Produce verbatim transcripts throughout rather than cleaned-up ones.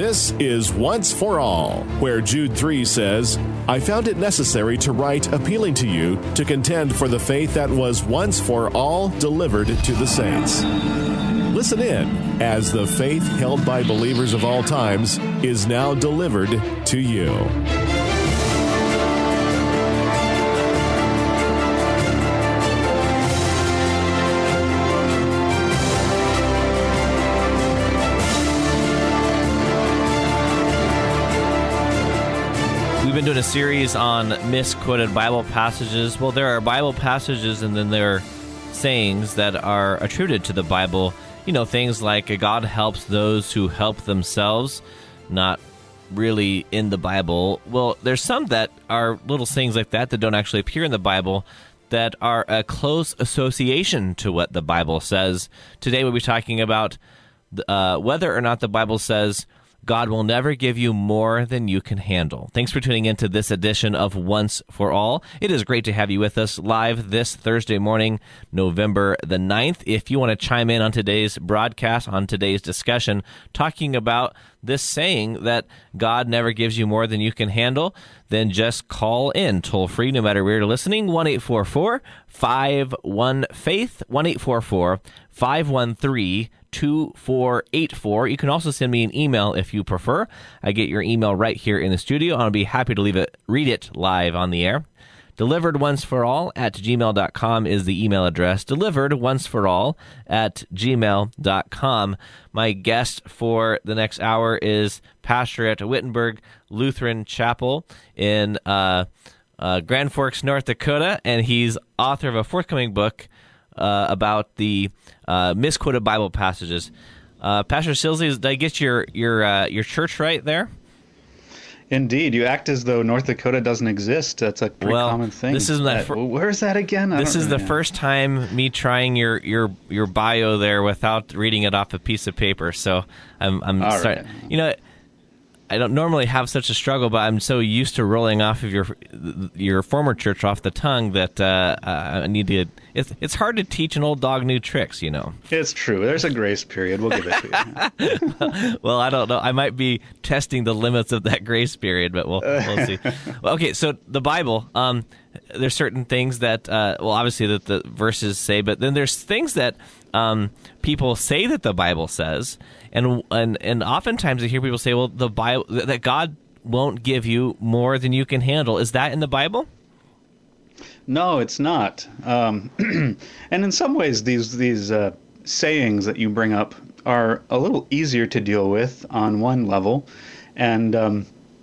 This is Once for All, where Jude three says, I found it necessary to write appealing to you to contend for the faith that was once for all delivered to the saints. Listen in as the faith held by believers of all times is now delivered to you. We've been doing a series on misquoted Bible passages. Well, there are Bible passages and then there are sayings that are attributed to the Bible. You know, things like God helps those who help themselves, not really in the Bible. Well, there's some that are little sayings like that that don't actually appear in the Bible that are a close association to what the Bible says. Today we'll be talking about uh, whether or not the Bible says God will never give you more than you can handle. Thanks for tuning into this edition of Once for All. It is great to have you with us live this Thursday morning, November the ninth. If you want to chime in on today's broadcast, on today's discussion, talking about this saying that God never gives you more than you can handle, then just call in toll free no matter where you're listening, one eight four four, five one, faith, one eight four four, five one three, two four eight four. You can also send me an email if you prefer. I get your email right here in the studio. I'll be happy to leave it, read it live on the air. Delivered once for all at gmail dot com is the email address. Delivered once for all at gmail dot com. My guest for the next hour is pastor at Wittenberg Lutheran Chapel in uh, uh, Grand Forks, North Dakota, and he's author of a forthcoming book uh, about the uh, misquoted Bible passages. Uh, Pastor Silsey, did I get your your uh, your church right there? Indeed, you act as though North Dakota doesn't exist. That's a pretty well, common thing. This is that. Fir- Where's that again? I this is the know. first time me trying your, your, your bio there without reading it off a piece of paper. So I'm I'm All starting. Right. You know, I don't normally have such a struggle, but I'm so used to rolling off of your your former church off the tongue that uh, I need to. It's it's hard to teach an old dog new tricks, you know. It's true. There's a grace period. We'll give it to you. well, well, I don't know. I might be testing the limits of that grace period, but we'll we'll see. Well, okay, so the Bible. Um, there's certain things that, uh, well, obviously that the verses say, but then there's things that um, people say that the Bible says, and and and oftentimes I hear people say, well, the Bible that God won't give you more than you can handle. Is that in the Bible? No, it's not. Um, and in some ways, these these uh, sayings that you bring up are a little easier to deal with on one level, and um,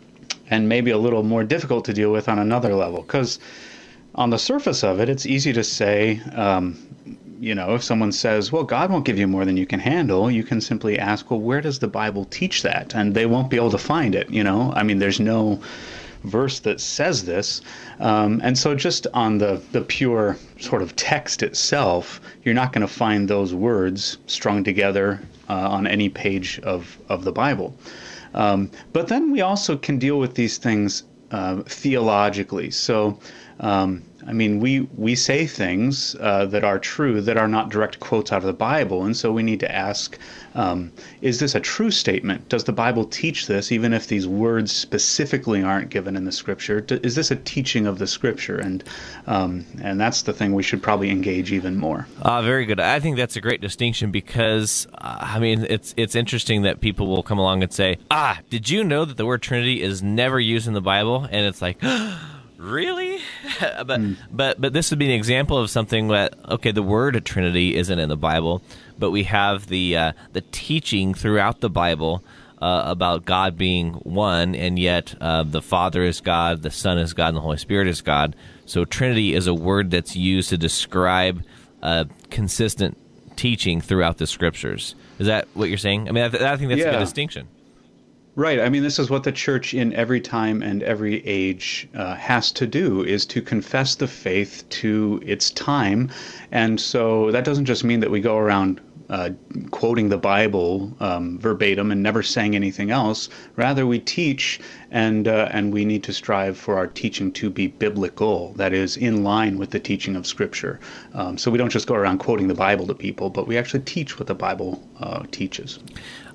and maybe a little more difficult to deal with on another level. Because on the surface of it, it's easy to say, um, you know, if someone says, well, God won't give you more than you can handle, you can simply ask, well, where does the Bible teach that? And they won't be able to find it, you know. I mean, there's no verse that says this. Um, and so just on the, the pure sort of text itself, you're not going to find those words strung together uh, on any page of, of the Bible. Um, but then we also can deal with these things uh, theologically. So, um, I mean, we, we say things uh, that are true that are not direct quotes out of the Bible, and so we need to ask, um, is this a true statement? Does the Bible teach this, even if these words specifically aren't given in the Scripture? Is this a teaching of the Scripture? And um, and that's the thing we should probably engage even more. Uh, very good. I think that's a great distinction because, uh, I mean, it's it's interesting that people will come along and say, ah, did you know that the word Trinity is never used in the Bible? And it's like, really? but mm. but but this would be an example of something that, okay, the word Trinity isn't in the Bible, but we have the uh, the teaching throughout the Bible uh, about God being one, and yet uh, the Father is God, the Son is God, and the Holy Spirit is God. So Trinity is a word that's used to describe uh, consistent teaching throughout the Scriptures. Is that what you're saying? I mean, I, th- I think that's yeah. a good distinction. Right. I mean, this is what the church in every time and every age uh, has to do, is to confess the faith to its time. And so that doesn't just mean that we go around uh, quoting the Bible um, verbatim and never saying anything else. Rather, we teach, and uh, and we need to strive for our teaching to be biblical, that is, in line with the teaching of Scripture. Um, so we don't just go around quoting the Bible to people, but we actually teach what the Bible uh, teaches.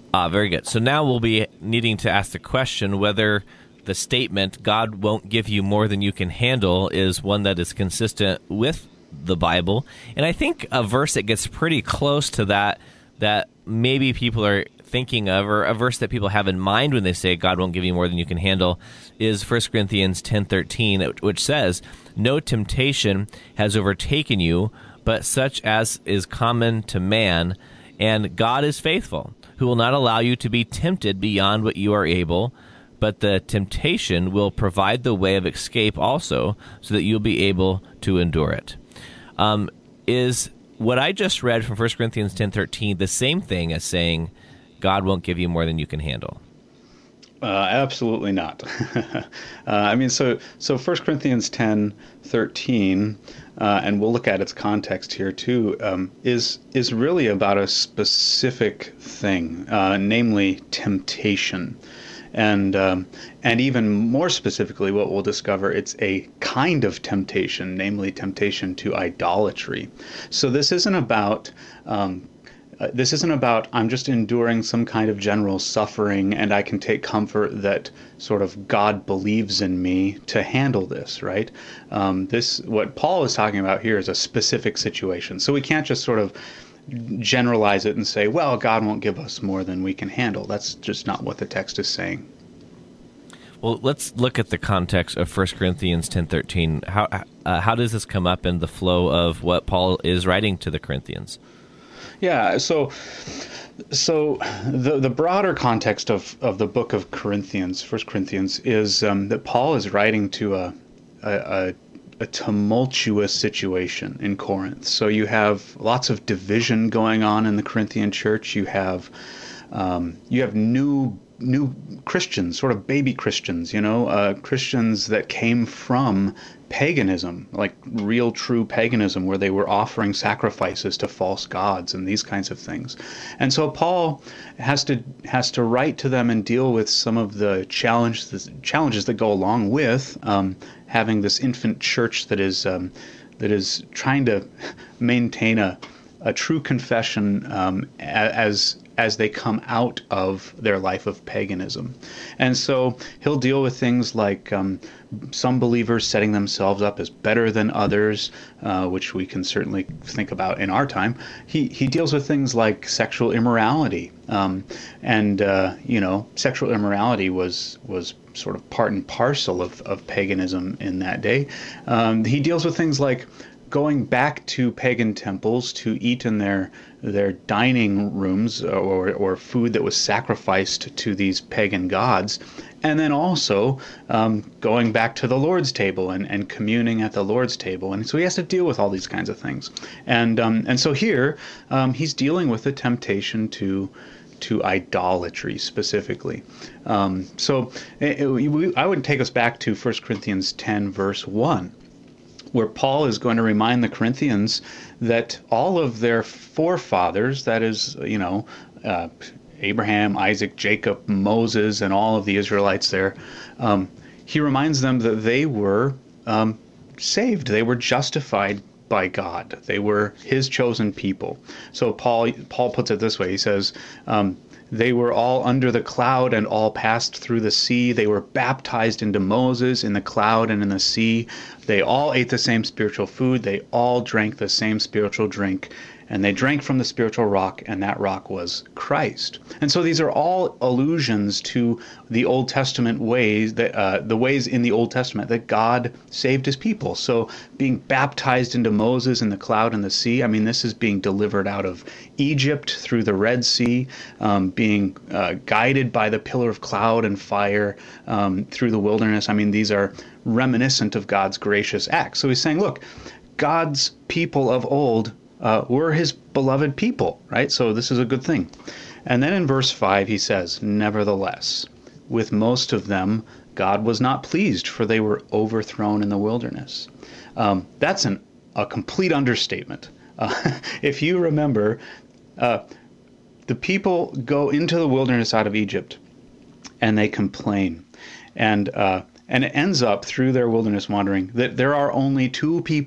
Ah, very good. So now we'll be needing to ask the question whether the statement, God won't give you more than you can handle, is one that is consistent with the Bible. And I think a verse that gets pretty close to that, that maybe people are thinking of, or a verse that people have in mind when they say God won't give you more than you can handle, is First Corinthians ten thirteen, which says, "No temptation has overtaken you, but such as is common to man, and God is faithful, who will not allow you to be tempted beyond what you are able, but the temptation will provide the way of escape also, so that you'll be able to endure it." Um, is what I just read from First Corinthians ten thirteen the same thing as saying God won't give you more than you can handle? Uh, absolutely not. uh, I mean, so so First Corinthians ten thirteen, uh, and we'll look at its context here too, um, is is really about a specific thing, uh, namely temptation. And um, and even more specifically, what we'll discover, it's a kind of temptation, namely temptation to idolatry. So this isn't about um, uh, this isn't about I'm just enduring some kind of general suffering, and I can take comfort that sort of God believes in me to handle this, right? Um, this what Paul is talking about here is a specific situation. So we can't just sort of generalize it and say, well, God won't give us more than we can handle. That's just not what the text is saying. Well, let's look at the context of First Corinthians ten thirteen. How uh, how does this come up in the flow of what Paul is writing to the Corinthians? Yeah, so so the the broader context of, of the book of Corinthians, First Corinthians, is um, that Paul is writing to a a, a a tumultuous situation in Corinth. So you have lots of division going on in the Corinthian church. You have um, you have new new Christians, sort of baby Christians, you know, uh, Christians that came from paganism, like real true paganism, where they were offering sacrifices to false gods and these kinds of things. And so Paul has to has to write to them and deal with some of the challenges challenges that go along with um, having this infant church that is um, that is trying to maintain a a true confession um, as as they come out of their life of paganism. And so he'll deal with things like um, some believers setting themselves up as better than others, uh, which we can certainly think about in our time. He he deals with things like sexual immorality. Um, and, uh, you know, sexual immorality was was sort of part and parcel of, of paganism in that day. Um, he deals with things like going back to pagan temples to eat in their their dining rooms, or or food that was sacrificed to these pagan gods, and then also um, going back to the Lord's table and, and communing at the Lord's table. And so he has to deal with all these kinds of things. And um, and so here um, he's dealing with the temptation to to idolatry specifically. Um, so it, it, I would take us back to First Corinthians ten, verse one. Where Paul is going to remind the Corinthians that all of their forefathers, that is, you know, uh, Abraham, Isaac, Jacob, Moses, and all of the Israelites there, um, he reminds them that they were um, saved. They were justified by God. They were his chosen people. So Paul Paul puts it this way. He says, um, they were all under the cloud and all passed through the sea. They were baptized into Moses in the cloud and in the sea. They all ate the same spiritual food. They all drank the same spiritual drink. And they drank from the spiritual rock, and that rock was Christ. And so these are all allusions to the Old Testament ways, that uh, the ways in the Old Testament that God saved his people. So being baptized into Moses in the cloud and the sea, I mean, this is being delivered out of Egypt through the Red Sea, um, being uh, guided by the pillar of cloud and fire um, through the wilderness. I mean, these are reminiscent of God's gracious acts. So he's saying, look, God's people of old Uh, we're his beloved people, right? So this is a good thing. And then in verse five, he says, nevertheless, with most of them, God was not pleased, for they were overthrown in the wilderness. Um, that's an, a complete understatement. Uh, if you remember, uh, the people go into the wilderness out of Egypt, and they complain. And uh, And it ends up, through their wilderness wandering, that there are only two people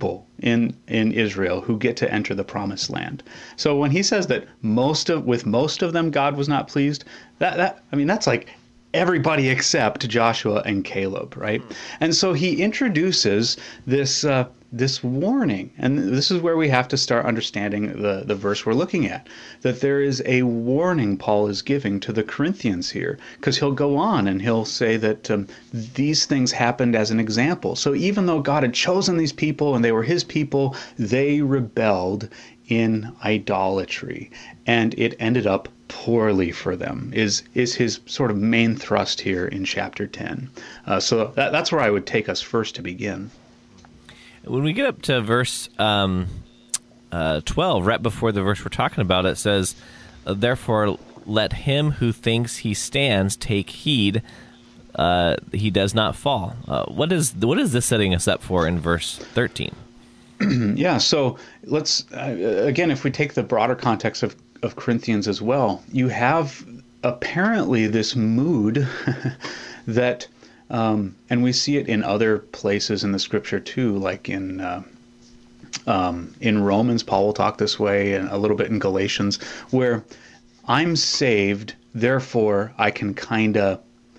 in in Israel who get to enter the promised land. So when he says that most of with most of them God was not pleased, that that I mean that's like everybody except Joshua and Caleb, right? And so he introduces this uh, this warning, and this is where we have to start understanding the, the verse we're looking at, that there is a warning Paul is giving to the Corinthians here, because he'll go on and he'll say that um, these things happened as an example. So even though God had chosen these people and they were his people, they rebelled in idolatry, and it ended up poorly for them, is is his sort of main thrust here in chapter ten. Uh, so that, that's where I would take us first to begin. When we get up to verse um, uh, twelve, right before the verse we're talking about, it says, "Therefore let him who thinks he stands take heed uh, he does not fall." Uh, what is what is this setting us up for in verse thirteen? Yeah, so let's, uh, again, if we take the broader context of, of Corinthians as well, you have apparently this mood that, um, and we see it in other places in the scripture too, like in uh, um, in Romans, Paul will talk this way, and a little bit in Galatians, where I'm saved, therefore I can kind of,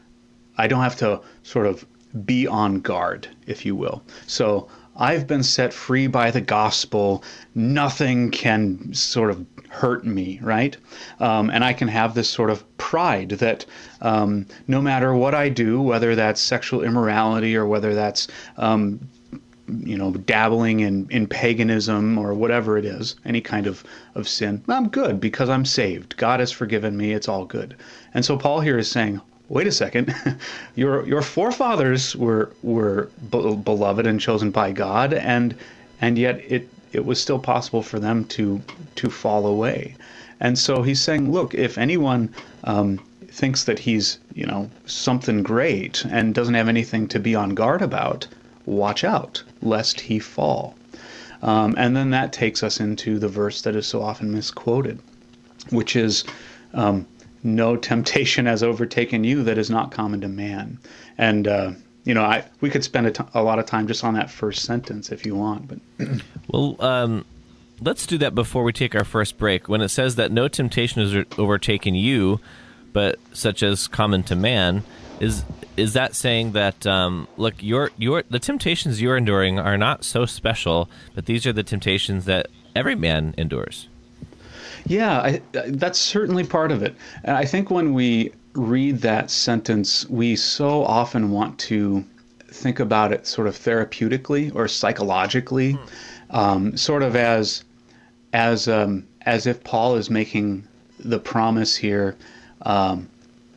I don't have to sort of be on guard, if you will. So I've been set free by the gospel. Nothing can sort of hurt me, right? Um, and I can have this sort of pride that um, no matter what I do, whether that's sexual immorality or whether that's, um, you know, dabbling in, in paganism or whatever it is, any kind of, of sin, I'm good because I'm saved. God has forgiven me. It's all good. And so Paul here is saying, wait a second, your your forefathers were were be- beloved and chosen by God, and and yet it it was still possible for them to to fall away. And so he's saying, look, if anyone um, thinks that he's you know something great and doesn't have anything to be on guard about, watch out lest he fall. Um, and then that takes us into the verse that is so often misquoted, which is. Um, No temptation has overtaken you that is not common to man. And, uh, you know, I we could spend a, t- a lot of time just on that first sentence if you want. But Well, um, let's do that before we take our first break. When it says that no temptation has overtaken you, but such as common to man, is is that saying that, um, look, your your the temptations you're enduring are not so special, but these are the temptations that every man endures? Yeah, I, that's certainly part of it. And I think when we read that sentence, we so often want to think about it sort of therapeutically or psychologically, um, sort of as as um, as if Paul is making the promise here, um,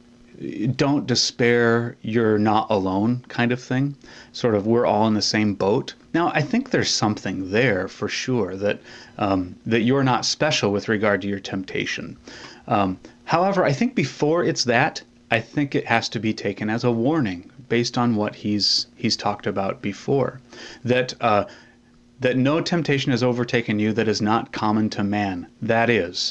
don't despair, you're not alone kind of thing. Sort of we're all in the same boat. Now, I think there's something there for sure, that um, that you're not special with regard to your temptation. Um, however, I think before it's that, I think it has to be taken as a warning based on what he's he's talked about before, that uh, that no temptation has overtaken you that is not common to man. That is,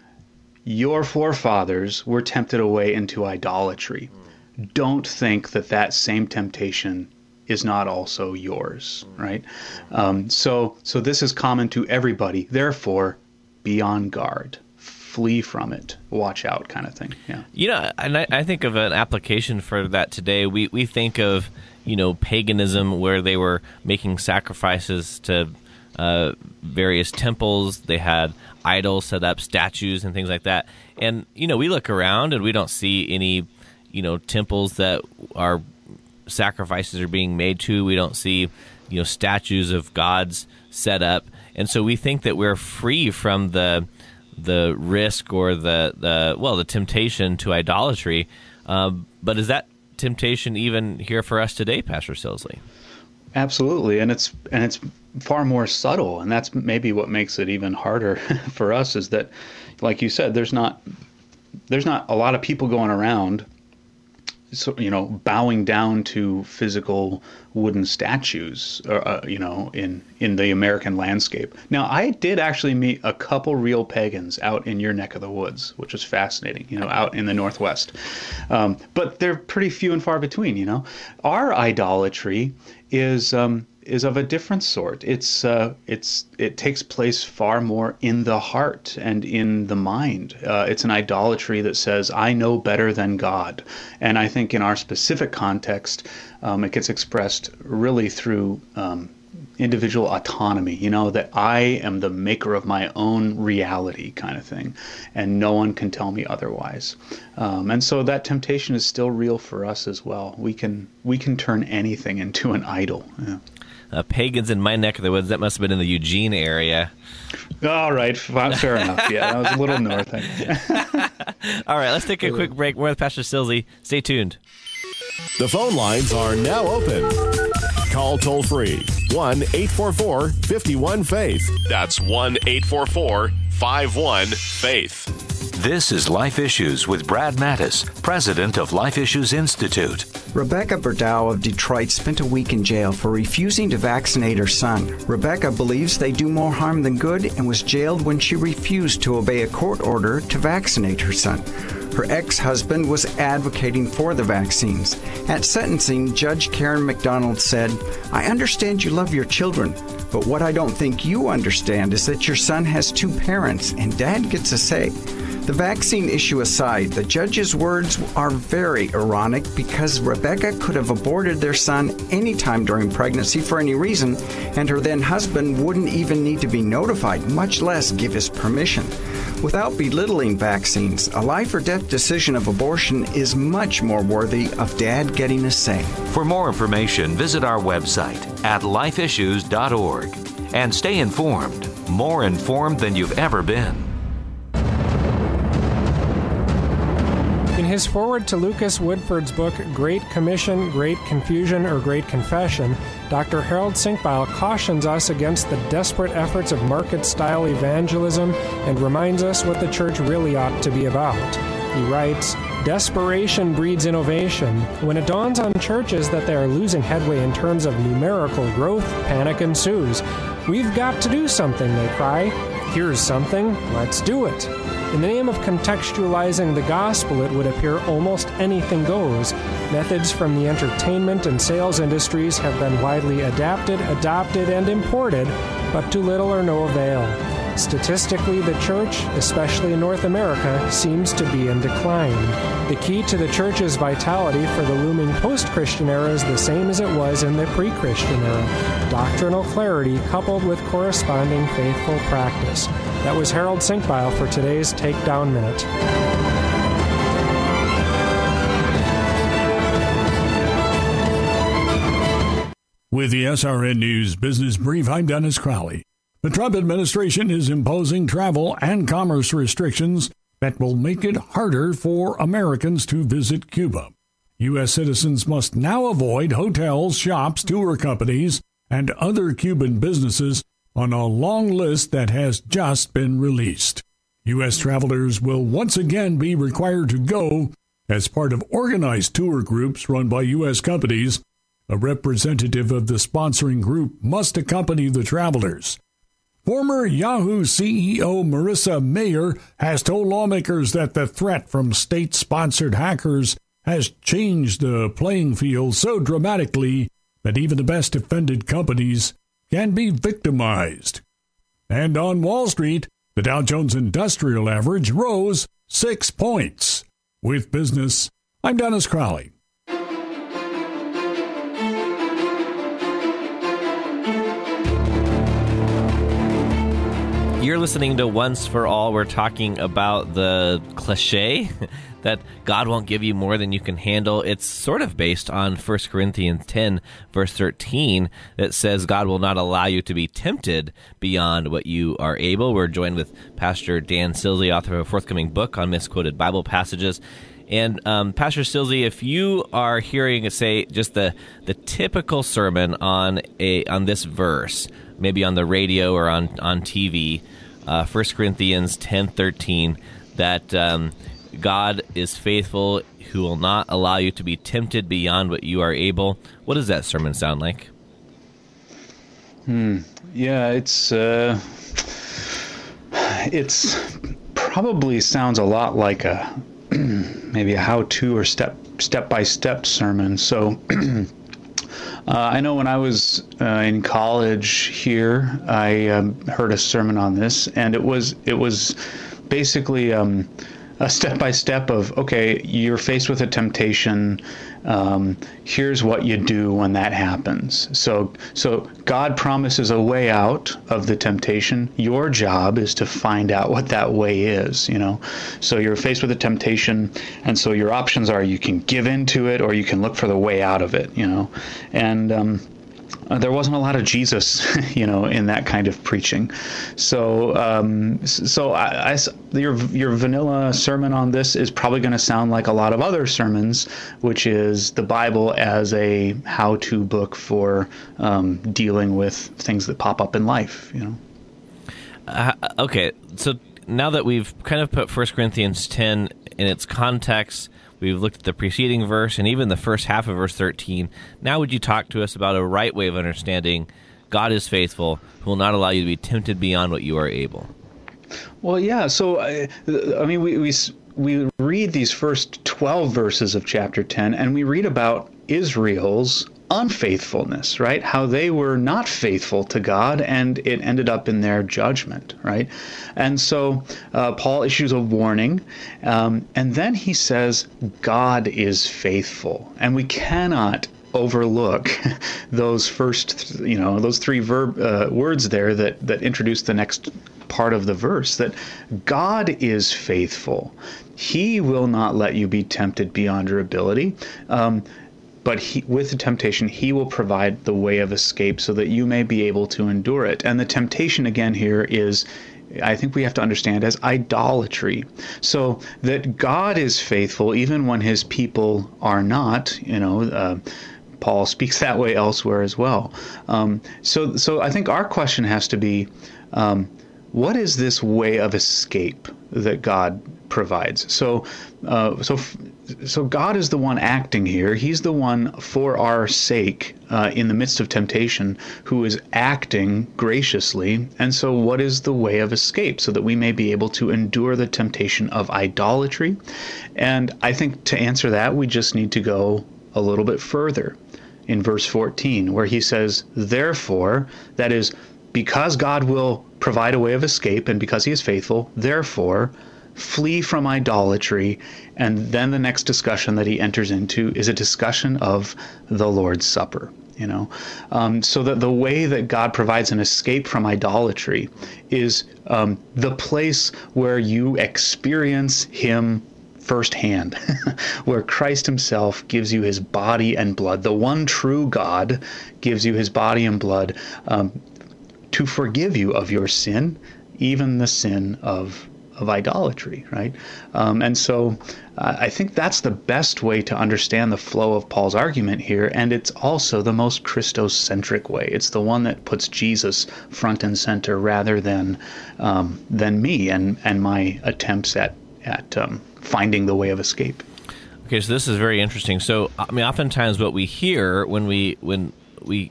your forefathers were tempted away into idolatry. Don't think that that same temptation is not also yours, right? Um, so, so this is common to everybody. Therefore, be on guard, flee from it, watch out, kind of thing. Yeah. You know, and I, I think of an application for that today. We we think of you know paganism, where they were making sacrifices to uh, various temples. They had idols set up, statues, and things like that. And you know, we look around and we don't see any you know temples that are sacrifices are being made to. We don't see, you know, statues of gods set up, and so we think that we're free from the the risk or the, the well, the temptation to idolatry. Um, but is that temptation even here for us today, Pastor Silsley? Absolutely, and it's and it's far more subtle, and that's maybe what makes it even harder for us. Is that, like you said, there's not there's not a lot of people going around, so, you know, bowing down to physical wooden statues, uh, you know, in, in the American landscape. Now, I did actually meet a couple real pagans out in your neck of the woods, which was fascinating, you know, out in the Northwest. Um, but they're pretty few and far between, you know. Our idolatry is um, is of a different sort. It's uh, it's it takes place far more in the heart and in the mind. Uh, it's an idolatry that says, I know better than God. And I think in our specific context, um, it gets expressed really through um, individual autonomy, you know, that I am the maker of my own reality kind of thing, and no one can tell me otherwise. Um, and so that temptation is still real for us as well. We can we can turn anything into an idol. Yeah. Uh, pagans in my neck of the woods, that must have been in the Eugene area. All right, fair enough. Yeah, that was a little north. I think. All right, let's take a quick break. We're with Pastor Silsey. Stay tuned. The phone lines are now open. Call toll free one eight four four, five one, faith. That's one eight four four, five one, faith. This is Life Issues with Brad Mattis, president of Life Issues Institute. Rebecca Berdow of Detroit spent a week in jail for refusing to vaccinate her son. Rebecca believes they do more harm than good and was jailed when she refused to obey a court order to vaccinate her son. Her ex-husband was advocating for the vaccines. At sentencing, Judge Karen McDonald said, I understand you love your children, but what I don't think you understand is that your son has two parents and dad gets a say. The vaccine issue aside, the judge's words are very ironic because Rebecca could have aborted their son anytime during pregnancy for any reason, and her then husband wouldn't even need to be notified, much less give his permission. Without belittling vaccines, a life or death decision of abortion is much more worthy of dad getting a say. For more information, visit our website at life issues dot org and stay informed, more informed than you've ever been. In his foreword to Lucas Woodford's book, Great Commission, Great Confusion, or Great Confession, Doctor Harold Sinkbeil cautions us against the desperate efforts of market-style evangelism and reminds us what the church really ought to be about. He writes, desperation breeds innovation. When it dawns on churches that they are losing headway in terms of numerical growth, panic ensues. We've got to do something, they cry. Here's something, let's do it. In the name of contextualizing the gospel, it would appear almost anything goes. Methods from the entertainment and sales industries have been widely adapted, adopted, and imported, but to little or no avail. Statistically, the church, especially in North America, seems to be in decline. The key to the church's vitality for the looming post-Christian era is the same as it was in the pre-Christian era: doctrinal clarity coupled with corresponding faithful practice. That was Harold Sinkbeil for today's Takedown Minute. With the S R N News Business Brief, I'm Dennis Crowley. The Trump administration is imposing travel and commerce restrictions that will make it harder for Americans to visit Cuba. U S citizens must now avoid hotels, shops, tour companies, and other Cuban businesses on a long list that has just been released. U S travelers will once again be required to go as part of organized tour groups run by U S companies. A representative of the sponsoring group must accompany the travelers. Former Yahoo C E O Marissa Mayer has told lawmakers that the threat from state-sponsored hackers has changed the playing field so dramatically that even the best defended companies can be victimized. And on Wall Street, the Dow Jones Industrial Average rose six points. With business, I'm Dennis Crowley. You're listening to Once for All. We're talking about the cliche that God won't give you more than you can handle. It's sort of based on First Corinthians ten, verse thirteen, that says God will not allow you to be tempted beyond what you are able. We're joined with Pastor Dan Silsey, author of a forthcoming book on misquoted Bible passages. And um, Pastor Silsey, if you are hearing, say, just the the typical sermon on a on this verse, maybe on the radio or on, on T V, uh, First Corinthians ten thirteen, that um, God is faithful, who will not allow you to be tempted beyond what you are able. What does that sermon sound like? Hmm. Yeah, it's uh, it's probably sounds a lot like a maybe a how-to or step step-by-step sermon. So Uh, I know when I was uh, in college here, I um, heard a sermon on this, and it was it was basically um, a step-by-step of, okay, you're faced with a temptation. Um, here's what you do when that happens. So, so God promises a way out of the temptation. Your job is to find out what that way is, you know. So you're faced with a temptation, and so your options are you can give into it or you can look for the way out of it, you know. And um, Uh, there wasn't a lot of Jesus, you know, in that kind of preaching. So, um, so I, I, your your vanilla sermon on this is probably going to sound like a lot of other sermons, which is the Bible as a how-to book for um, dealing with things that pop up in life, you know. Uh, okay, so now that we've kind of put First Corinthians ten in its context, we've looked at the preceding verse and even the first half of verse thirteen. Now would you talk to us about a right way of understanding God is faithful, who will not allow you to be tempted beyond what you are able? Well, yeah. So, I, I mean, we, we we read these first twelve verses of chapter ten, and we read about Israel's unfaithfulness, right? How they were not faithful to God, and it ended up in their judgment, right? And so uh, Paul issues a warning, um, and then he says, God is faithful, and we cannot overlook those first, you know, those three verb uh, words there that that introduce the next part of the verse, that God is faithful. He will not let you be tempted beyond your ability. Um, But he, with the temptation, he will provide the way of escape so that you may be able to endure it. And the temptation, again, here is, I think we have to understand, as idolatry. So that God is faithful even when his people are not, you know, uh, Paul speaks that way elsewhere as well. Um, so, so I think our question has to be, um, what is this way of escape that God provides? So, uh, so, so God is the one acting here. He's the one for our sake uh, in the midst of temptation who is acting graciously. And so what is the way of escape so that we may be able to endure the temptation of idolatry? And I think to answer that, we just need to go a little bit further in verse fourteen, where he says, therefore, that is, because God will provide a way of escape and because he is faithful, therefore, flee from idolatry. And then the next discussion that he enters into is a discussion of the Lord's Supper, you know. Um, so that the way that God provides an escape from idolatry is um, the place where you experience him firsthand, where Christ himself gives you his body and blood. The one true God gives you his body and blood um, to forgive you of your sin, even the sin of of idolatry, right? Um, and so uh, I think that's the best way to understand the flow of Paul's argument here, and it's also the most Christocentric way. It's the one that puts Jesus front and center rather than um, than me and, and my attempts at, at um, finding the way of escape. Okay, so this is very interesting. So, I mean, oftentimes what we hear when we when we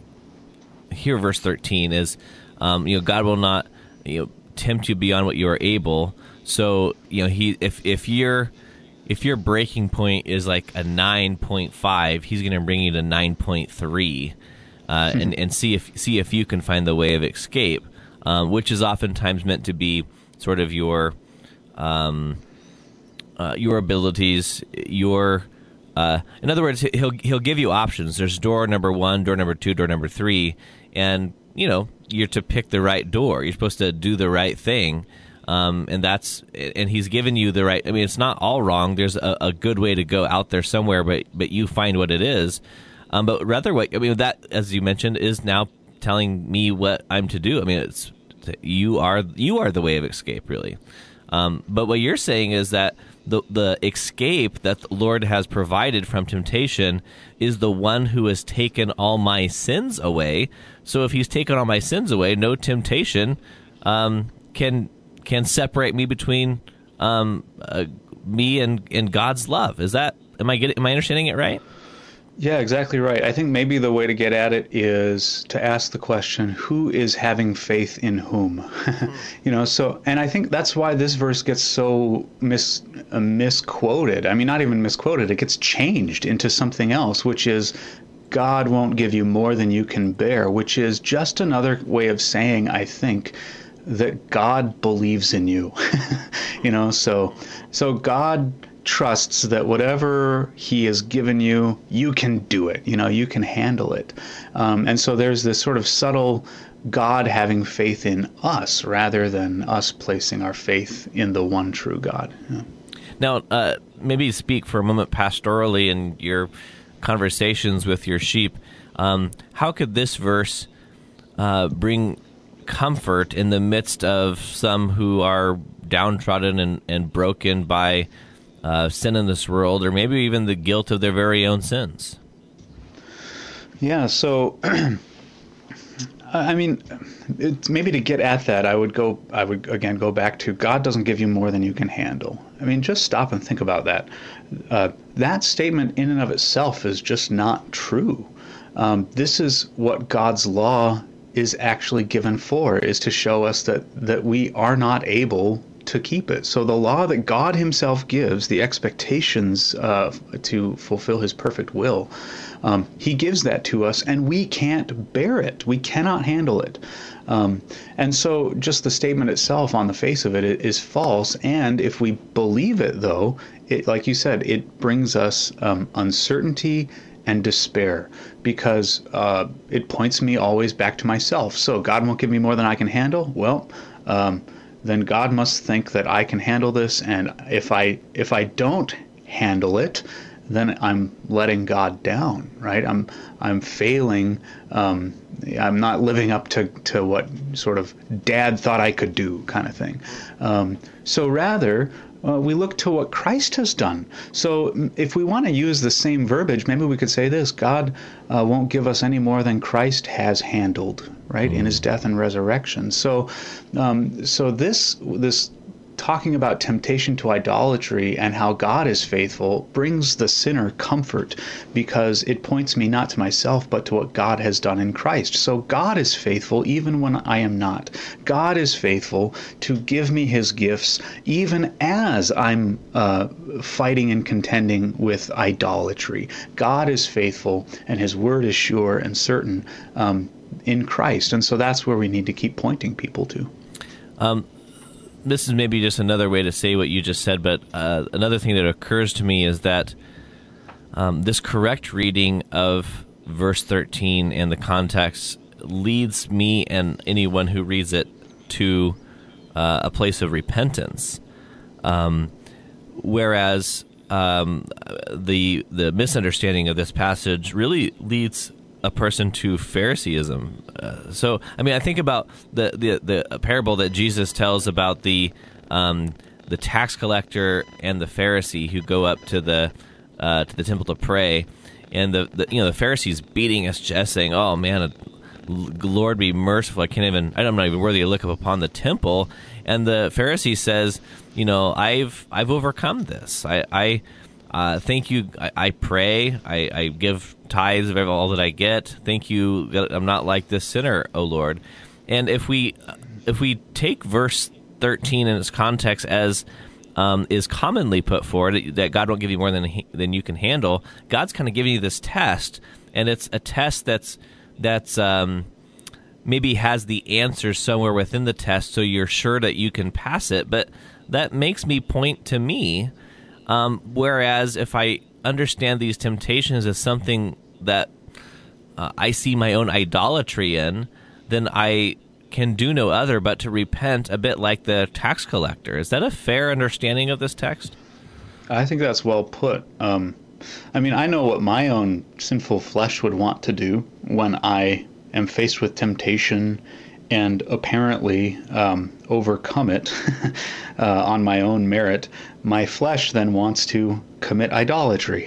hear verse thirteen is, um, you know, God will not, you know, tempt you beyond what you are able. So, you know, he if if your if your breaking point is like a nine point five, he's going to bring you to nine point three, uh, and and see if see if you can find the way of escape, um, which is oftentimes meant to be sort of your um, uh, your abilities, your uh, in other words, he'll he'll give you options. There's door number one, door number two, door number three, and you know you're to pick the right door. You're supposed to do the right thing. Um, and that's, and he's given you the right, I mean, it's not all wrong. There's a, a good way to go out there somewhere, but, but you find what it is. Um, but rather what, I mean, that, as you mentioned, is now telling me what I'm to do. I mean, it's, you are, you are the way of escape, really. Um, but what you're saying is that the, the escape that the Lord has provided from temptation is the one who has taken all my sins away. So if he's taken all my sins away, no temptation, um, can, can separate me between um, uh, me and, and God's love. Is that, am I getting, am I understanding it right? Yeah, exactly right. I think maybe the way to get at it is to ask the question, who is having faith in whom? You know, so, and I think that's why this verse gets so mis, uh, misquoted. I mean, not even misquoted, it gets changed into something else, which is God won't give you more than you can bear, which is just another way of saying, I think, that God believes in you. You know, so so God trusts that whatever he has given you, you can do it. You know, you can handle it. Um, and so there's this sort of subtle God having faith in us rather than us placing our faith in the one true God. Yeah. Now, uh, maybe speak for a moment pastorally in your conversations with your sheep. Um, how could this verse uh, bring comfort in the midst of some who are downtrodden and, and broken by uh, sin in this world, or maybe even the guilt of their very own sins? Yeah, so I mean, it's, maybe to get at that, I would go. I would again go back to God doesn't give you more than you can handle. I mean, just stop and think about that. Uh, that statement, in and of itself, is just not true. Um, this is what God's law is actually given for: is to show us that that we are not able to keep it. So the law that God Himself gives, the expectations uh, to fulfill His perfect will. Um, he gives that to us, and we can't bear it. We cannot handle it. Um, and so just the statement itself on the face of it is false. And if we believe it, though, it, like you said, it brings us um, uncertainty and despair, because uh, it points me always back to myself. So God won't give me more than I can handle? Well, um, then God must think that I can handle this. And if I if I don't handle it, then I'm letting God down, right? I'm I'm failing. Um, I'm not living up to, to what sort of Dad thought I could do, kind of thing. Um, so rather, uh, we look to what Christ has done. So if we want to use the same verbiage, maybe we could say this: God uh, won't give us any more than Christ has handled, right, mm. in His death and resurrection. So, um, so this this. talking about temptation to idolatry and how God is faithful brings the sinner comfort, because it points me not to myself but to what God has done in Christ. So God is faithful even when I am not. God is faithful to give me His gifts even as I'm uh, fighting and contending with idolatry. God is faithful, and His word is sure and certain um, in Christ. And so that's where we need to keep pointing people to. Um. This is maybe just another way to say what you just said, but uh, another thing that occurs to me is that um, this correct reading of verse thirteen and the context leads me and anyone who reads it to uh, a place of repentance, um, whereas um, the the misunderstanding of this passage really leads a person to Phariseeism. Uh, so, I mean, I think about the, the, the parable that Jesus tells about the um, the tax collector and the Pharisee who go up to the uh, to the temple to pray, and the, the you know the Pharisee's beating his chest, saying, "Oh man, Lord, be merciful! I can't even. I'm not even worthy to look up upon the temple." And the Pharisee says, "You know, I've I've overcome this. I." I Uh, thank you. I, I pray. I, I give tithes of all that I get. Thank you that I'm not like this sinner, O Lord. And if we if we take verse thirteen in its context as um, is commonly put forward, that God won't give you more than than you can handle, God's kind of giving you this test, and it's a test that's that's um, maybe has the answer somewhere within the test, so you're sure that you can pass it. But that makes me point to me. Um, whereas if I understand these temptations as something that uh, I see my own idolatry in, then I can do no other but to repent, a bit like the tax collector. Is that a fair understanding of this text? I think that's well put. Um, I mean, I know what my own sinful flesh would want to do when I am faced with temptation and apparently um, overcome it uh, on my own merit. My flesh then wants to commit idolatry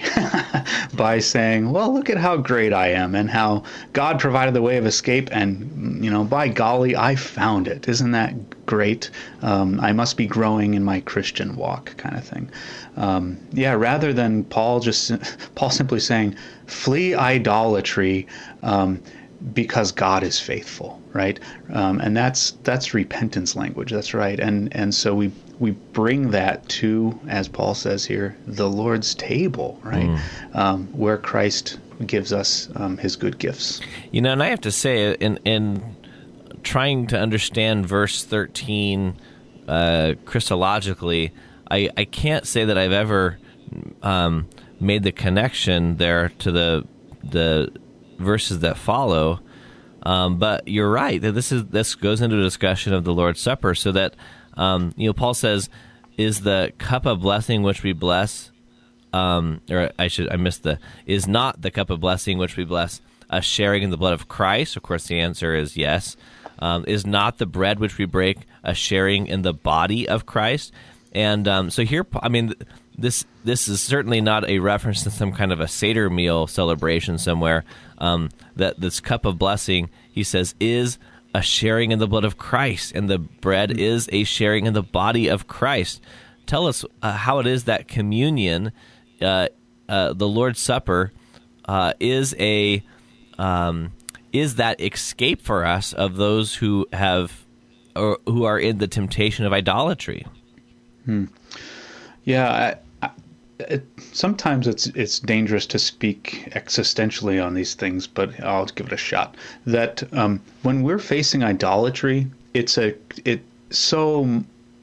by saying, well, look at how great I am and how God provided the way of escape, and, you know, by golly, I found it. Isn't that great? Um, I must be growing in my Christian walk, kind of thing. Um, yeah, rather than Paul just Paul simply saying, flee idolatry, um, because God is faithful, right? Um, and that's that's repentance language. That's right. And and so we we bring that to, as Paul says here, the Lord's table, right? Mm. Um, where Christ gives us um, his good gifts. You know, and I have to say, in in trying to understand verse thirteen uh, Christologically, I, I can't say that I've ever um, made the connection there to the the verses that follow. Um, but you're right that this is this goes into a discussion of the Lord's Supper, so that um, you know Paul says, "Is the cup of blessing which we bless, um, or I should I missed the is not the cup of blessing which we bless a sharing in the blood of Christ?" Of course, the answer is yes. Um, is not the bread which we break a sharing in the body of Christ? And um, so here, I mean, this this is certainly not a reference to some kind of a Seder meal celebration somewhere. Um, that this cup of blessing, he says, is a sharing in the blood of Christ, and the bread is a sharing in the body of Christ. Tell us uh, how it is that communion, uh, uh, the Lord's Supper, uh, is a um, is that escape for us of those who have or who are in the temptation of idolatry. Hmm. Yeah, I, I, it, sometimes it's it's dangerous to speak existentially on these things, but I'll give it a shot. That um, when we're facing idolatry, it's a it so.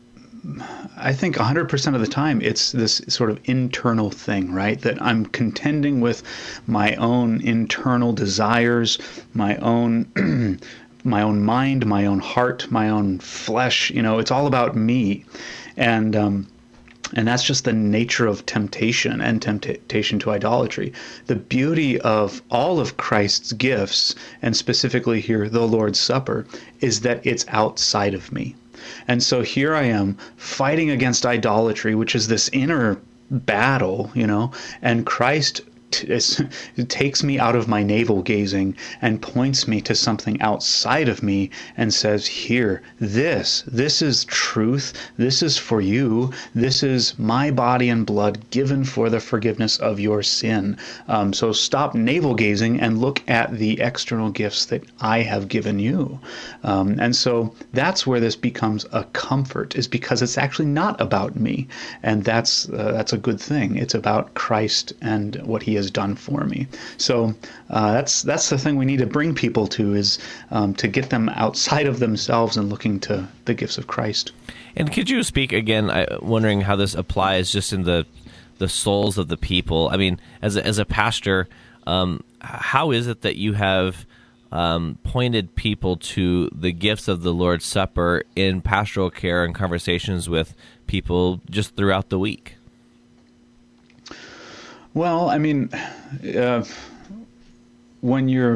I think one hundred percent of the time it's this sort of internal thing, right? That I'm contending with my own internal desires, my own my own mind, my own heart, my own flesh. You know, it's all about me. And um, and that's just the nature of temptation and temptation to idolatry. The beauty of all of Christ's gifts, and specifically here the Lord's Supper, is that it's outside of me. And so here I am fighting against idolatry, which is this inner battle, you know, and Christ it takes me out of my navel gazing and points me to something outside of me and says, here, this, this is truth. This is for you. This is my body and blood given for the forgiveness of your sin. Um, so stop navel gazing and look at the external gifts that I have given you. Um, and so that's where this becomes a comfort, is because it's actually not about me. And that's, uh, that's a good thing. It's about Christ and what he has done for me. So uh, that's that's the thing we need to bring people to, is um, to get them outside of themselves and looking to the gifts of Christ. And could you speak again, I, wondering how this applies just in the the souls of the people? I mean, as a, as a pastor, um, how is it that you have um, pointed people to the gifts of the Lord's Supper in pastoral care and conversations with people just throughout the week? Well, I mean, uh, when you're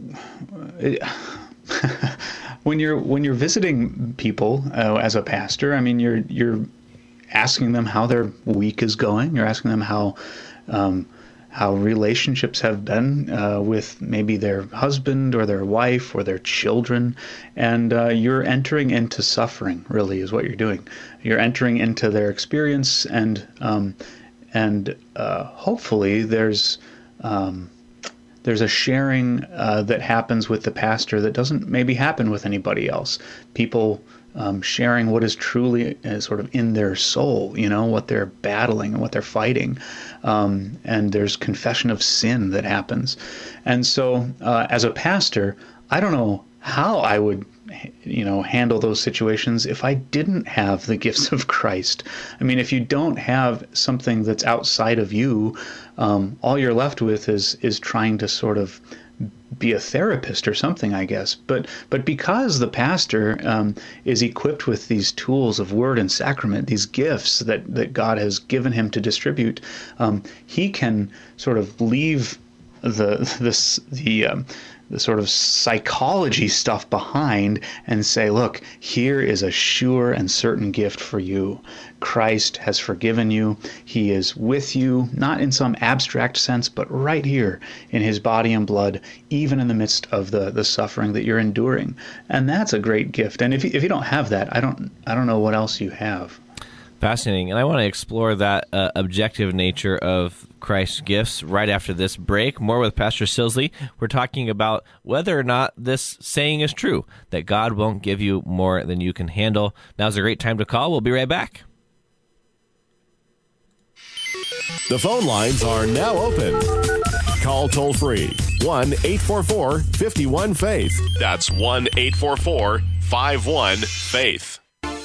when you're when you're visiting people uh, as a pastor, I mean, you're you're asking them how their week is going. You're asking them how um, how relationships have been uh, with maybe their husband or their wife or their children, and uh, you're entering into suffering. Really, is what you're doing. You're entering into their experience, and um, And uh, hopefully there's um, there's a sharing uh, that happens with the pastor that doesn't maybe happen with anybody else. People um, sharing what is truly uh, sort of in their soul, you know, what they're battling and what they're fighting. Um, and there's confession of sin that happens. And so uh, as a pastor, I don't know how I would you know, handle those situations if I didn't have the gifts of Christ. I mean, if you don't have something that's outside of you, um, all you're left with is is trying to sort of be a therapist or something, I guess. But but because the pastor um, is equipped with these tools of word and sacrament, these gifts that, that God has given him to distribute, um, he can sort of leave the this the um, the sort of psychology stuff behind and say, look, here is a sure and certain gift for you. Christ has forgiven you. He is with you, not in some abstract sense, but right here in his body and blood, even in the midst of the, the suffering that you're enduring. And that's a great gift. And if you, if you don't have that, I don't I don't know what else you have. Fascinating. And I want to explore that uh, objective nature of Christ's gifts right after this break. More with Pastor Silsley. We're talking about whether or not this saying is true, that God won't give you more than you can handle. Now's a great time to call. We'll be right back. The phone lines are now open. Call toll-free one eight four four, five one, faith. That's one eight four four, five one, faith.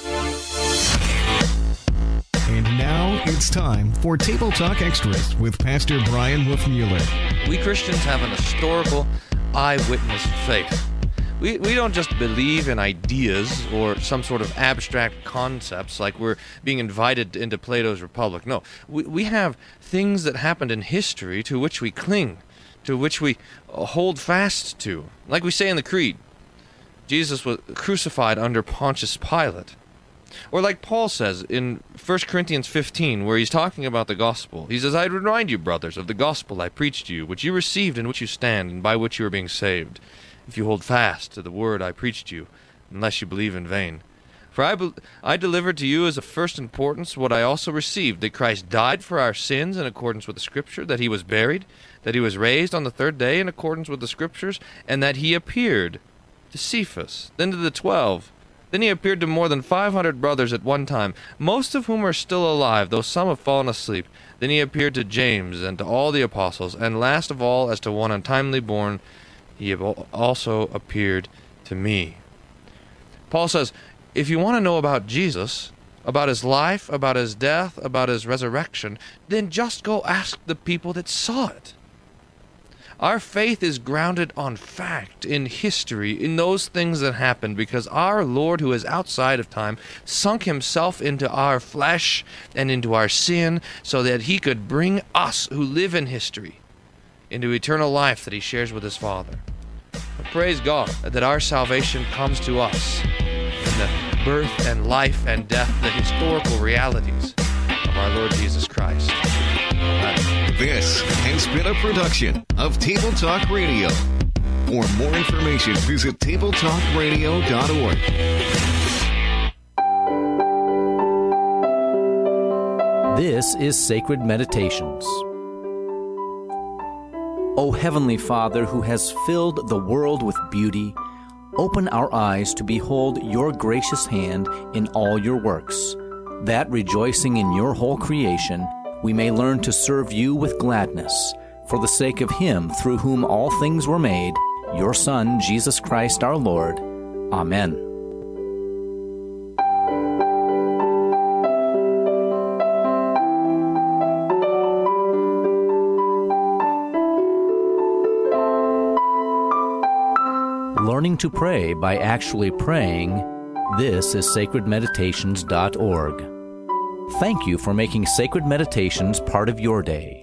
And now it's time for Table Talk Extras with Pastor Brian Wolfmueller. We Christians have an historical eyewitness faith. We, we don't just believe in ideas or some sort of abstract concepts like we're being invited into Plato's Republic. No, we, we have things that happened in history to which we cling, to which we hold fast to. Like we say in the Creed, Jesus was crucified under Pontius Pilate. Or like Paul says in First Corinthians fifteen, where he's talking about the gospel. He says, I remind you, brothers, of the gospel I preached to you, which you received, in which you stand, and by which you are being saved, if you hold fast to the word I preached to you, unless you believe in vain. For I, be- I delivered to you as of first importance what I also received, that Christ died for our sins in accordance with the Scripture, that he was buried, that he was raised on the third day in accordance with the Scriptures, and that he appeared to Cephas, then to the twelve. Then he appeared to more than five hundred brothers at one time, most of whom are still alive, though some have fallen asleep. Then he appeared to James and to all the apostles, and last of all, as to one untimely born, he also appeared to me. Paul says, if you want to know about Jesus, about his life, about his death, about his resurrection, then just go ask the people that saw it. Our faith is grounded on fact, in history, in those things that happened, because our Lord, who is outside of time, sunk himself into our flesh and into our sin so that he could bring us, who live in history, into eternal life that he shares with his Father. But praise God that our salvation comes to us in the birth and life and death, the historical realities of our Lord Jesus Christ. Amen. This has been a production of Table Talk Radio. For more information, visit table talk radio dot org. This is Sacred Meditations. O Heavenly Father, who has filled the world with beauty, open our eyes to behold your gracious hand in all your works, that rejoicing in your whole creation, we may learn to serve you with gladness, for the sake of him through whom all things were made, your Son, Jesus Christ our Lord. Amen. Learning to pray by actually praying, this is sacred meditations dot org. Thank you for making Sacred Meditations part of your day.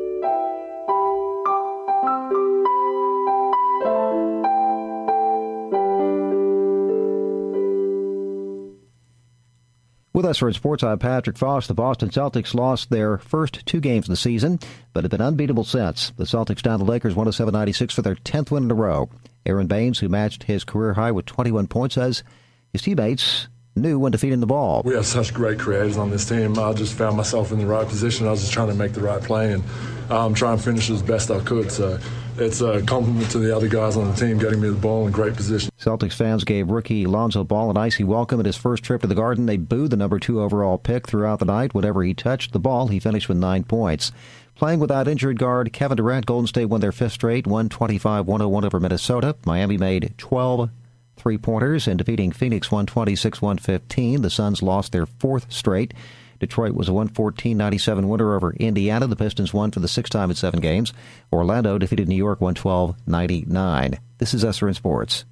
With us for sports, I'm Patrick Foss. The Boston Celtics lost their first two games of the season, but have been unbeatable since. The Celtics down the Lakers one oh seven ninety-six for their tenth win in a row. Aaron Baines, who matched his career high with twenty-one points, says his teammates knew when defeating the ball. We have such great creators on this team. I just found myself in the right position. I was just trying to make the right play and um, try and finish as best I could. So it's a compliment to the other guys on the team getting me the ball in great position. Celtics fans gave rookie Lonzo Ball an icy welcome at his first trip to the Garden. They booed the number two overall pick throughout the night. Whenever he touched the ball, he finished with nine points. Playing without injured guard Kevin Durant, Golden State won their fifth straight, one twenty-five one oh one over Minnesota. Miami made twelve three-pointers in defeating Phoenix one twenty-six one fifteen. The Suns lost their fourth straight. Detroit was a one fourteen ninety-seven winner over Indiana. The Pistons won for the sixth time in seven games. Orlando defeated New York one twelve ninety-nine. This is S R N Sports.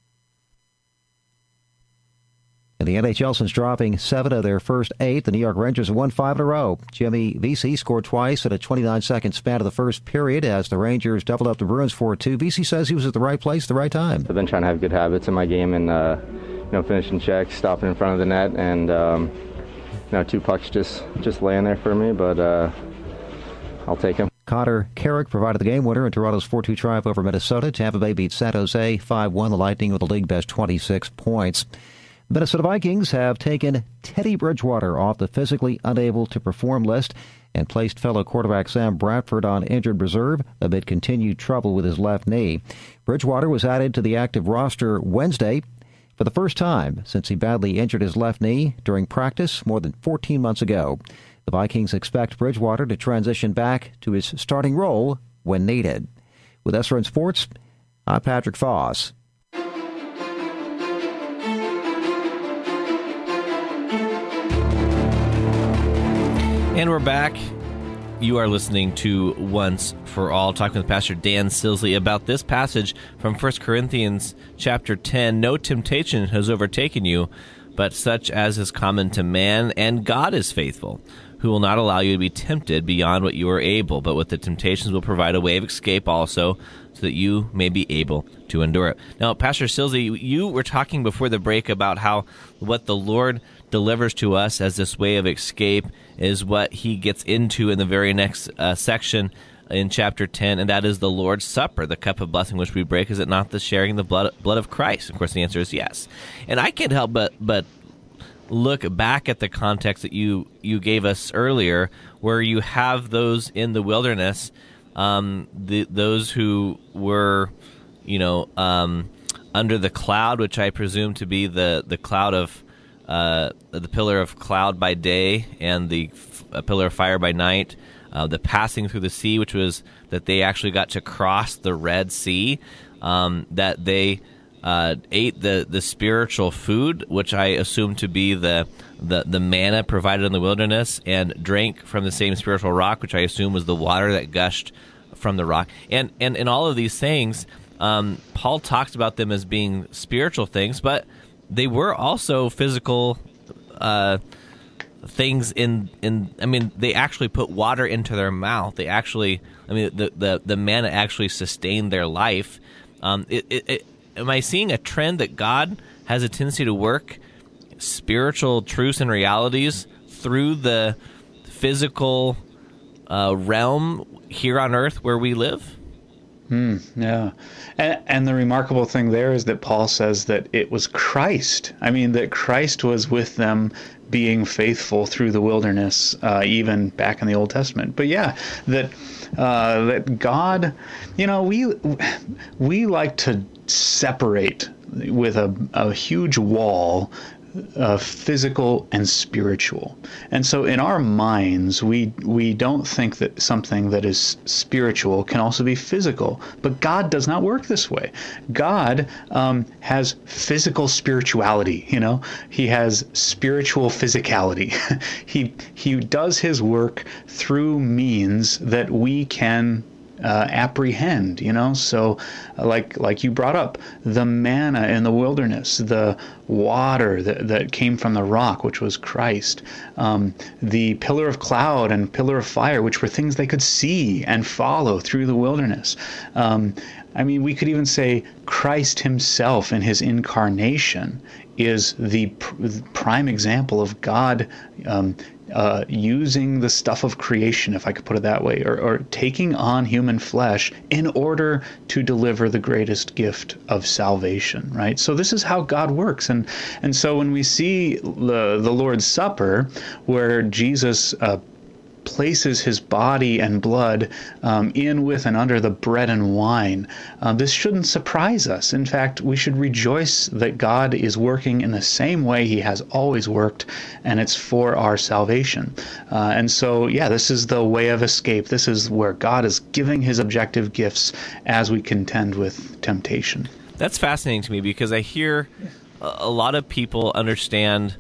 In the N H L, since dropping seven of their first eight, the New York Rangers have won five in a row. Jimmy Vesey scored twice in a twenty-nine second span of the first period as the Rangers doubled up the Bruins four two. Vesey says he was at the right place at the right time. I've been trying to have good habits in my game and uh, you know, finishing checks, stopping in front of the net, and um, you know, two pucks just, just laying there for me, but uh, I'll take them. Connor Carrick provided the game winner in Toronto's four two triumph over Minnesota. Tampa Bay beat San Jose five one. The Lightning with the league-best twenty-six points. The Minnesota Vikings have taken Teddy Bridgewater off the physically unable to perform list and placed fellow quarterback Sam Bradford on injured reserve amid continued trouble with his left knee. Bridgewater was added to the active roster Wednesday for the first time since he badly injured his left knee during practice more than fourteen months ago. The Vikings expect Bridgewater to transition back to his starting role when needed. With S R N Sports, I'm Patrick Foss. And we're back. You are listening to Once for All, talking with Pastor Dan Silsley about this passage from First Corinthians chapter ten. No temptation has overtaken you, but such as is common to man, and God is faithful, who will not allow you to be tempted beyond what you are able, but with the temptations will provide a way of escape also, so that you may be able to endure it. Now, Pastor Silsley, you were talking before the break about how what the Lord delivers to us as this way of escape is what he gets into in the very next uh, section in chapter ten, and that is the Lord's Supper, the cup of blessing which we break. Is it not the sharing the blood blood of Christ? Of course, the answer is yes. And I can't help but but look back at the context that you, you gave us earlier, where you have those in the wilderness, um, the, those who were, you know, um, under the cloud, which I presume to be the, the cloud of uh, the pillar of cloud by day and the f- pillar of fire by night. Uh, the passing through the sea, which was that they actually got to cross the Red Sea, um, that they uh, ate the, the spiritual food, which I assume to be the, the the manna provided in the wilderness, and drank from the same spiritual rock, which I assume was the water that gushed from the rock. And and in all of these things, um, Paul talks about them as being spiritual things, but they were also physical uh things in, in I mean, they actually put water into their mouth. They actually, I mean, the the, the manna actually sustained their life. Um, it, it, it, am I seeing a trend that God has a tendency to work spiritual truths and realities through the physical uh, realm here on earth where we live? Hmm, yeah. And, and the remarkable thing there is that Paul says that it was Christ. I mean, that Christ was with them, being faithful through the wilderness, uh, even back in the Old Testament. But yeah, that uh, that God, you know, we we like to separate with a, a huge wall Uh, physical and spiritual. And so in our minds, we we don't think that something that is spiritual can also be physical. But God does not work this way. God um, has physical spirituality, you know. He has spiritual physicality. he he does his work through means that we can Uh, apprehend, you know. So like like you brought up, the manna in the wilderness, the water that, that came from the rock, which was Christ, um, the pillar of cloud and pillar of fire, which were things they could see and follow through the wilderness. Um, I mean, we could even say Christ himself in his incarnation is the pr- prime example of God um, uh, using the stuff of creation, if I could put it that way, or, or taking on human flesh in order to deliver the greatest gift of salvation, right? So this is how God works. And and so when we see the, the Lord's Supper, where Jesus uh, places his body and blood um, in with and under the bread and wine, uh, this shouldn't surprise us. In fact, we should rejoice that God is working in the same way he has always worked, and it's for our salvation. Uh, and so, yeah, this is the way of escape. This is where God is giving his objective gifts as we contend with temptation. That's fascinating to me, because I hear a lot of people understand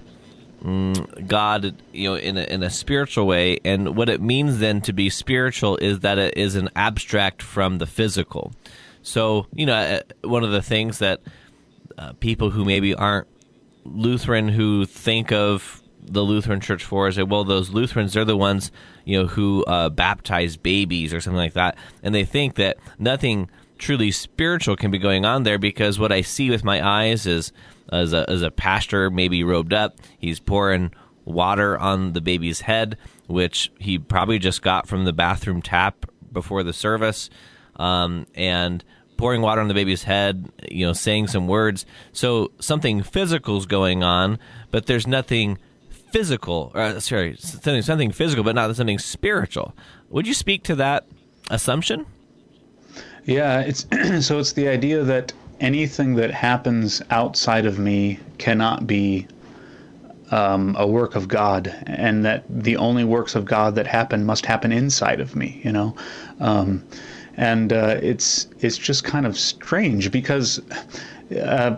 God, you know, in a, in a spiritual way, and what it means then to be spiritual is that it is an abstract from the physical. So, you know, one of the things that uh, people who maybe aren't Lutheran, who think of the Lutheran Church for, is that, well, those Lutherans, they're the ones, you know, who uh, baptize babies or something like that, and they think that nothing truly spiritual can be going on there, because what I see with my eyes is As a, as a pastor, maybe robed up, he's pouring water on the baby's head, which he probably just got from the bathroom tap before the service, um, and pouring water on the baby's head, you know, saying some words. So something physical is going on, but there's nothing physical, or sorry, something, something physical, but not something spiritual. Would you speak to that assumption? Yeah, it's so it's the idea that anything that happens outside of me cannot be um, a work of God, and that the only works of God that happen must happen inside of me, you know. Um, and uh, it's it's just kind of strange because uh,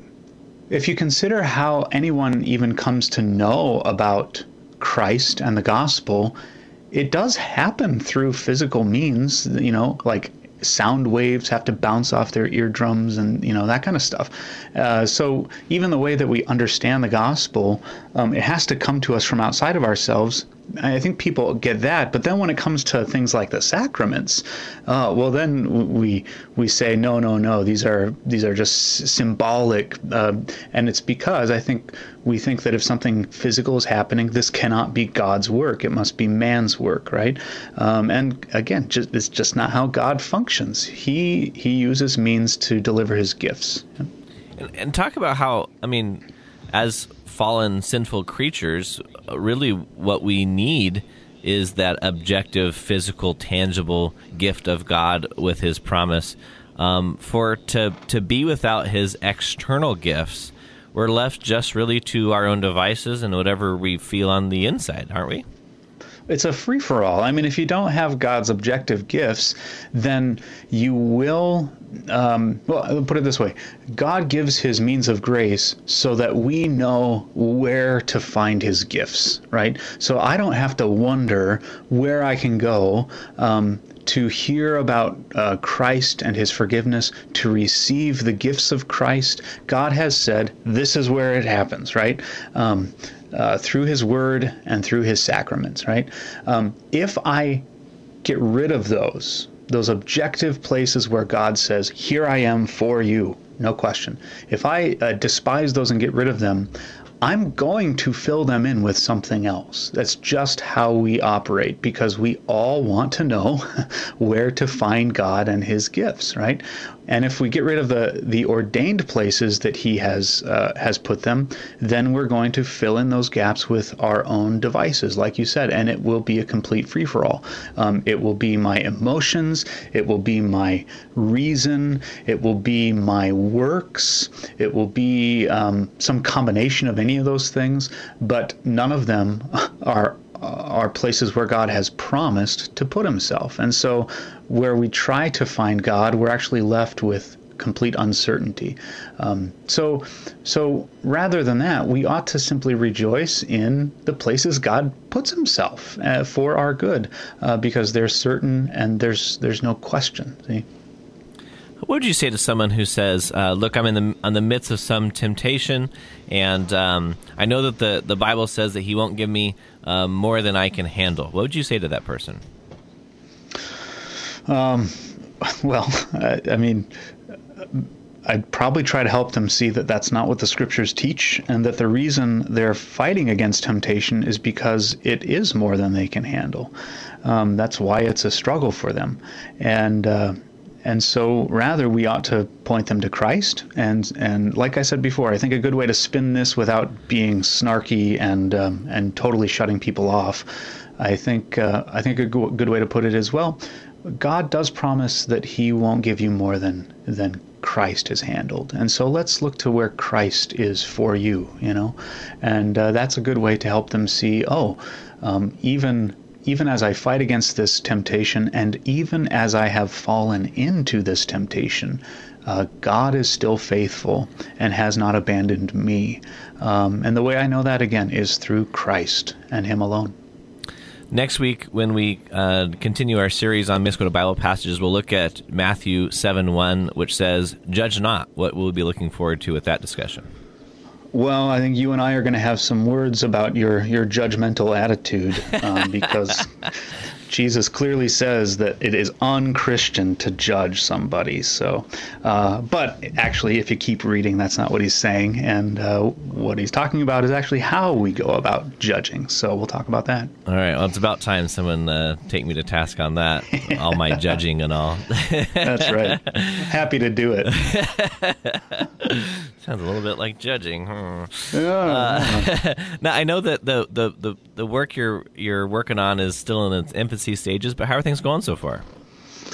if you consider how anyone even comes to know about Christ and the gospel, it does happen through physical means, you know, like sound waves have to bounce off their eardrums and, you know, that kind of stuff. Uh, so even the way that we understand the gospel, um, it has to come to us from outside of ourselves. I think people get that, but then when it comes to things like the sacraments, uh, well, then we we say no, no, no. These are these are just symbolic, uh, and it's because I think we think that if something physical is happening, this cannot be God's work. It must be man's work, right? Um, and again, just, it's just not how God functions. He he uses means to deliver his gifts. And, and talk about how, I mean, as fallen, sinful creatures, really what we need is that objective, physical, tangible gift of God with his promise. Um, for to to be without his external gifts, we're left just really to our own devices and whatever we feel on the inside, aren't we? It's a free-for-all. I mean, if you don't have God's objective gifts, then you will, um, well, I'll put it this way. God gives his means of grace so that we know where to find his gifts, right? So I don't have to wonder where I can go um, to hear about uh, Christ and his forgiveness, to receive the gifts of Christ. God has said, this is where it happens, right? Um, Uh, through his word and through his sacraments, right? Um, if I get rid of those, those objective places where God says, here I am for you, no question. If I uh, despise those and get rid of them, I'm going to fill them in with something else. That's just how we operate, because we all want to know where to find God and his gifts, right? And if we get rid of the the ordained places that he has uh, has put them, then we're going to fill in those gaps with our own devices, like you said, and it will be a complete free-for-all. Um, it will be my emotions, it will be my reason, it will be my works, it will be um, some combination of any of those things, but none of them are are places where God has promised to put himself. And so where we try to find God, we're actually left with complete uncertainty. Um, so, so rather than that, we ought to simply rejoice in the places God puts himself uh, for our good, uh, because they're certain and there's there's no question. See? What would you say to someone who says, uh, look, I'm in the on the midst of some temptation, and um, I know that the, the Bible says that he won't give me um, more than I can handle. What would you say to that person? Um, well, I, I mean, I'd probably try to help them see that that's not what the scriptures teach, and that the reason they're fighting against temptation is because it is more than they can handle. Um, that's why it's a struggle for them. And uh, And so rather we ought to point them to Christ. And and like I said before, I think a good way to spin this without being snarky and um, and totally shutting people off, I think uh, I think a go- good way to put it is, well, God does promise that he won't give you more than than Christ has handled. And so let's look to where Christ is for you, you know. And uh, that's a good way to help them see, oh, um, even Even as I fight against this temptation, and even as I have fallen into this temptation, uh, God is still faithful and has not abandoned me. Um, and the way I know that, again, is through Christ and him alone. Next week, when we uh, continue our series on misquoted Bible passages, we'll look at Matthew seven one, which says, "Judge not." What we'll be looking forward to with that discussion? Well, I think you and I are going to have some words about your, your judgmental attitude, um, because Jesus clearly says that it is unchristian to judge somebody. So, uh, but actually, if you keep reading, that's not what he's saying. And uh, what he's talking about is actually how we go about judging. So we'll talk about that. All right. Well, it's about time someone uh, take me to task on that, all my judging and all. That's right. Happy to do it. Sounds a little bit like judging. Hmm. Yeah. Uh, now, I know that the, the, the, the work you're you're working on is still in its infancy stages, but how are things going so far?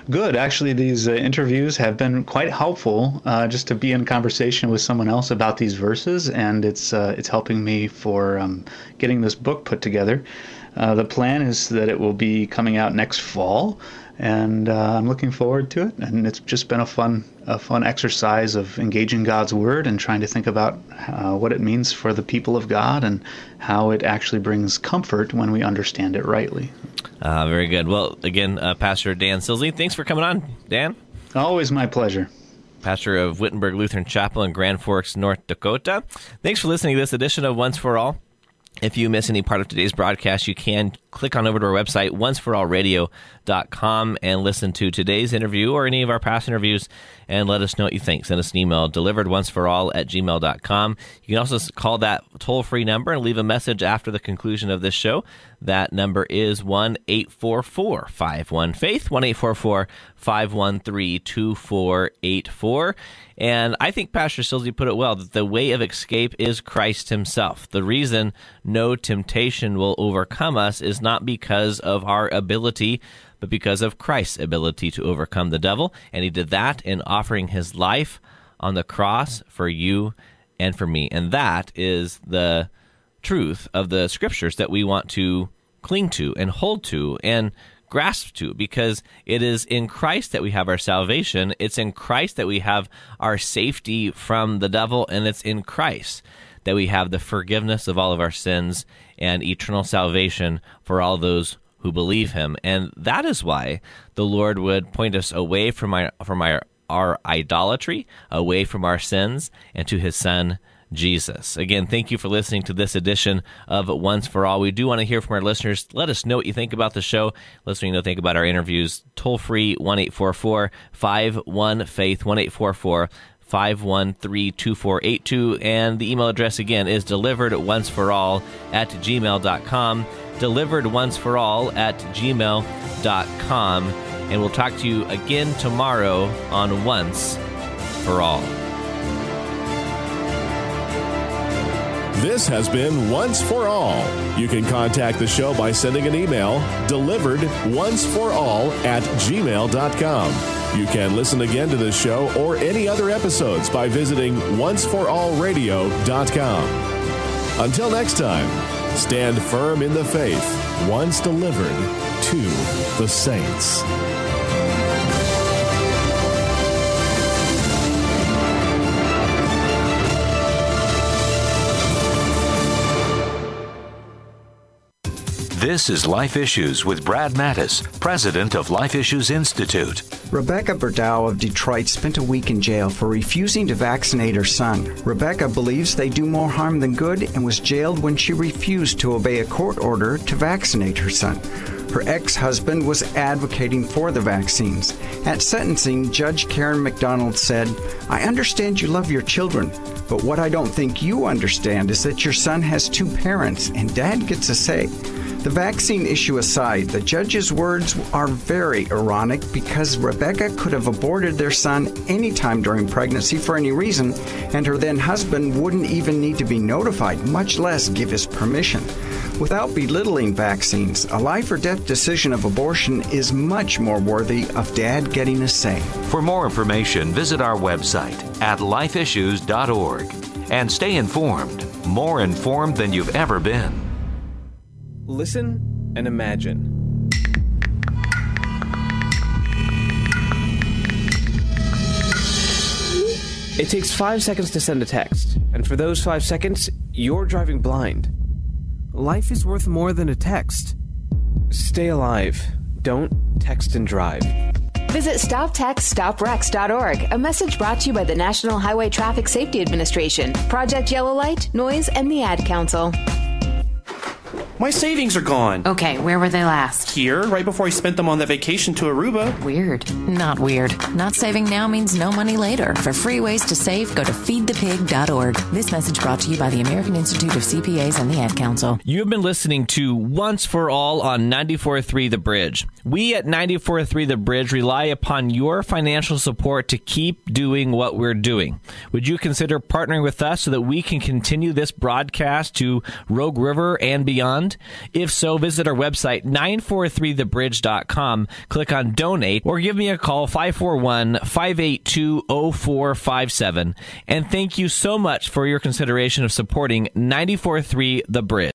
Good. Actually, these uh, interviews have been quite helpful uh, just to be in conversation with someone else about these verses, and it's uh, it's helping me for um, getting this book put together. Uh, the plan is that it will be coming out next fall, and uh, I'm looking forward to it. And it's just been a fun a fun exercise of engaging God's Word and trying to think about uh, what it means for the people of God and how it actually brings comfort when we understand it rightly. Uh, very good. Well, again, uh, Pastor Dan Silsey, thanks for coming on, Dan. Always my pleasure. Pastor of Wittenberg Lutheran Chapel in Grand Forks, North Dakota. Thanks for listening to this edition of Once for All. If you miss any part of today's broadcast, you can click on over to our website, once for all radio dot com, and listen to today's interview or any of our past interviews, and let us know what you think. Send us an email, delivered once for all at gmail dot com. You can also call that toll-free number and leave a message after the conclusion of this show. That number is one eight four four, five one, faith, one eight four four, five one three, two four eight four. And I think Pastor Silsey put it well, that the way of escape is Christ himself. The reason no temptation will overcome us is not because of our ability, but because of Christ's ability to overcome the devil. And he did that in offering his life on the cross for you and for me. And that is the truth of the scriptures that we want to cling to and hold to and grasp to, because it is in Christ that we have our salvation. It's in Christ that we have our safety from the devil, and it's in Christ that we have the forgiveness of all of our sins and eternal salvation for all those who believe him. And that is why the Lord would point us away from our, from our, our idolatry, away from our sins, and to his Son, Jesus. Again, thank you for listening to this edition of Once for All. We do want to hear from our listeners. Let us know what you think about the show. Let us know what you think about our interviews. Toll free, one eight four four, five one, faith, one eight four four, five one three, two four eight two. And the email address again is delivered once for all at gmail dot com. Delivered once for all at gmail dot com. And we'll talk to you again tomorrow on Once for All. This has been Once for All. You can contact the show by sending an email, delivered once for all at gmail dot com. You can listen again to this show or any other episodes by visiting once for all radio dot com. Until next time, stand firm in the faith, once delivered to the saints. This is Life Issues with Brad Mattis, president of Life Issues Institute. Rebecca Berdow of Detroit spent a week in jail for refusing to vaccinate her son. Rebecca believes they do more harm than good and was jailed when she refused to obey a court order to vaccinate her son. Her ex-husband was advocating for the vaccines. At sentencing, Judge Karen McDonald said, "I understand you love your children, but what I don't think you understand is that your son has two parents and dad gets a say." The vaccine issue aside, the judge's words are very ironic because Rebecca could have aborted their son anytime during pregnancy for any reason, and her then husband wouldn't even need to be notified, much less give his permission. Without belittling vaccines, a life or death decision of abortion is much more worthy of dad getting a say. For more information, visit our website at life issues dot org and stay informed, more informed than you've ever been. Listen and imagine. It takes five seconds to send a text, and for those five seconds, you're driving blind. Life is worth more than a text. Stay alive. Don't text and drive. Visit stop text stop wrecks dot org, a message brought to you by the National Highway Traffic Safety Administration, Project Yellow Light, Noise, and the Ad Council. My savings are gone. Okay, where were they last? Here, right before I spent them on that vacation to Aruba. Weird. Not weird. Not saving now means no money later. For free ways to save, go to feed the pig dot org. This message brought to you by the American Institute of C P As and the Ad Council. You have been listening to Once for All on ninety-four point three The Bridge. We at ninety-four point three The Bridge rely upon your financial support to keep doing what we're doing. Would you consider partnering with us so that we can continue this broadcast to Rogue River and beyond? around? If so, visit our website, nine four three the bridge dot com, click on Donate, or give me a call, five four one, five eight two, zero four five seven. And thank you so much for your consideration of supporting ninety-four point three The Bridge.